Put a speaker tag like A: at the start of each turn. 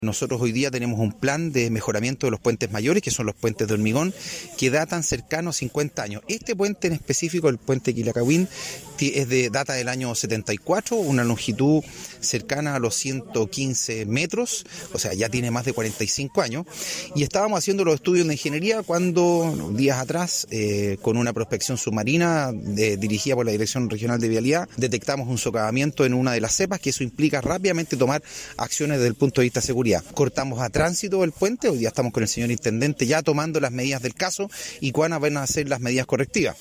A: Nosotros hoy día tenemos un plan de mejoramiento de los puentes mayores, que son los puentes de hormigón, que datan cercanos a 50 años. Este puente en específico, el puente Quilacahuen, data del año 74, una longitud cercana a los 115 metros, o sea, ya tiene más de 45 años. Y estábamos haciendo los estudios de ingeniería cuando, días atrás, con una prospección submarina dirigida por la Dirección Regional de Vialidad, detectamos un socavamiento en una de las cepas, que eso implica rápidamente tomar acciones desde el punto de vista de seguridad. Cortamos a tránsito el puente, hoy día estamos con el señor intendente ya tomando las medidas del caso y cuáles van a ser las medidas correctivas.